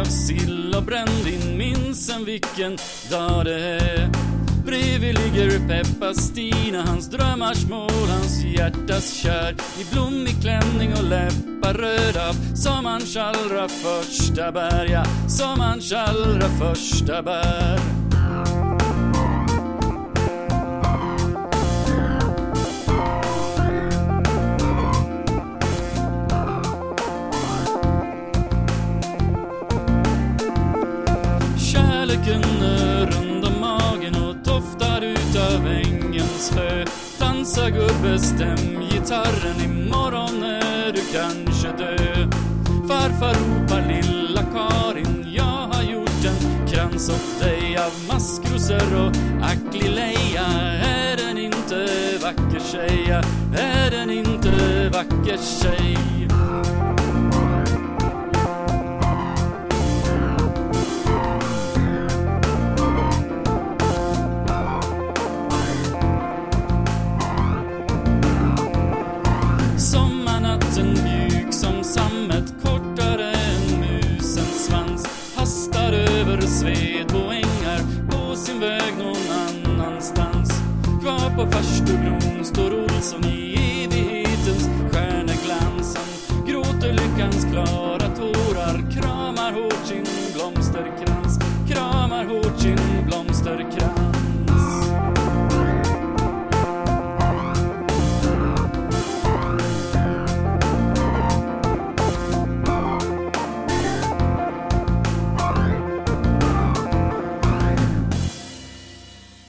sill och brännvin, minns vilken dag det är. Bredvid ligger Peppa-Stina, hans drömmars mål, hans hjärtas kär. I blommig klänning och läppar röda, som hans allra första bär, ja, som hans allra första bär. Kärleken rund om magen och doftar utav ängens hö. Dansa gubbe, stäm gitarren, imorgon är du kanske dö. Farfar ropar lilla Karin, jag har gjort en krans åt dig av maskrosor och acklileja. Är den inte vacker tjej, ja, är den inte vacker tjej? Sommarnatten mjuk som sammet, kortare än musens svans, hastar över Svedbo ängar på sin väg någon annanstans. Kvar på Farstubron står Olsson i